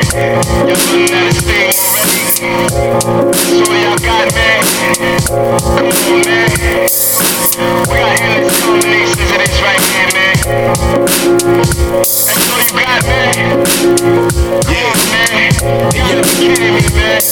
Y'all running out of steam already. That's all y'all got, man. Come on, man. We got endless combinations of this right here, man. That's all you got, man. Yeah, man. You gotta be kidding me, man.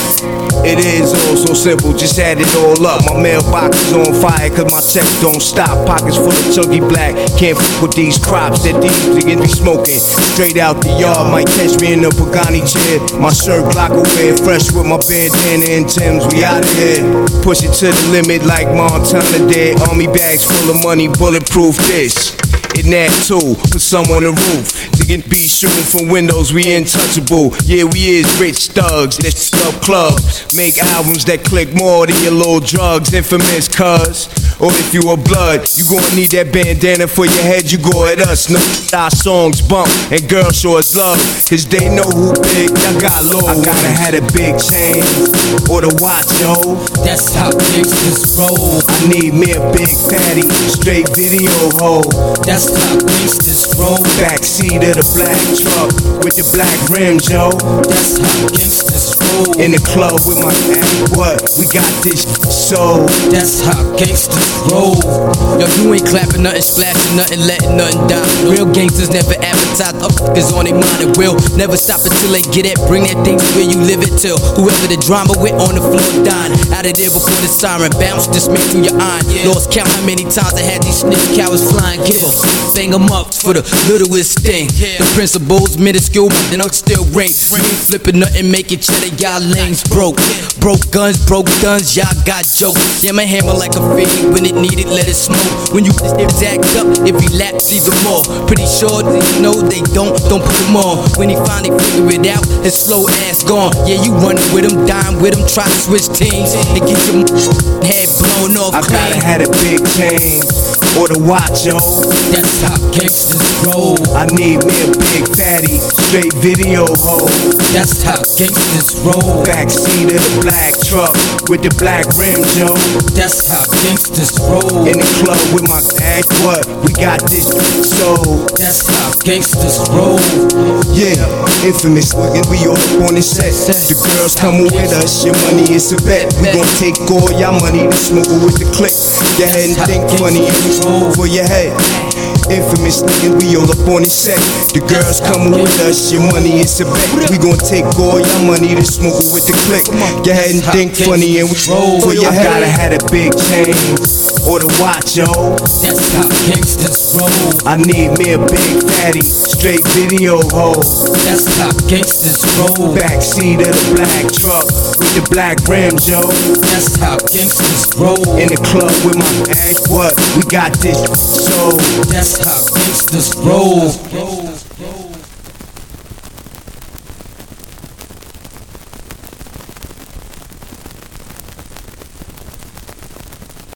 It is all so simple, just add it all up. My mailbox is on fire cause my checks don't stop. Pockets full of chunky black, can't fuck with these crops that these niggas be smoking. Straight out the yard, might catch me in a Pagani chair. My shirt block away, fresh with my bandana and Timbs, we out of here. Push it to the limit like Montana did. Army bags full of money, bulletproof this. In that too, put some on the roof. Niggas be shooting from windows, we untouchable. Yeah, we is rich thugs that up clubs. Make albums that click more than your little drugs. Infamous cuz. Or if you a blood, you gon' need that bandana for your head, you go at us. No, our songs bump and girls show us love. Cause they know who big, I got low. I gotta have a big chain or the watch, yo. That's how gangsters roll. I need me a big fatty, straight video hoe. That's how gangsters roll. Backseat of the black truck with the black rims, yo. That's how gangsters roll. In the club with my man, what? We got this soul. That's how gangsters roll. Yo, you ain't clapping nothing, splashing nothing, letting nothing down. Real gangsters never advertise, uppers on their mind and will never stop until they get it. Bring that thing to where you live it till whoever the drama with on the floor dying. Out of there before the siren bounce, just make through your iron. Lost count how many times I had these snitch cowards flying. Give a bang 'em up for the littlest thing. The principles minuscule, but then I'm still ring. You ain't flipping nothing, making cheddar, y'all lanes broke. Broke guns, broke guns, y'all got jokes. Yeah, my hammer like a fiend. When it needed, let it smoke. When you it's act up, it relapse even more. Pretty sure they know they don't put them on. When he finally figure it out, his slow ass gone. Yeah, you running with him, dying with him, try to switch teams and get your head blown off. I gotta have a big chain or the watch, yo. That's how gangsters roll. I need me a big fatty, straight video hoe. That's how gangsters roll. Backseat of the black truck with the black rims, yo. That's how gangsters roll. In the club with my bag, what? We got this soul. That's how gangsters roll. Yeah, infamous, we all up on the set. The girls coming with us, your money is a bet. We gon' take all y'all money to smoke with the click. Go ahead and think funny and we roll for your head. Infamous nigga, we all up on the set. The girls coming with us, your money is a bet. We gon' take all your money to smoke with the click. Go ahead and think funny and we roll for your head. I gotta have a big chain or the watch, yo. That's how gangsters roll. I need me a big fatty, straight video hoe. That's how gangsters roll. Backseat of the black truck with the black rims, yo. That's how gangsters roll. In the club with my bag, what? We got this soul. That's how gangsters roll.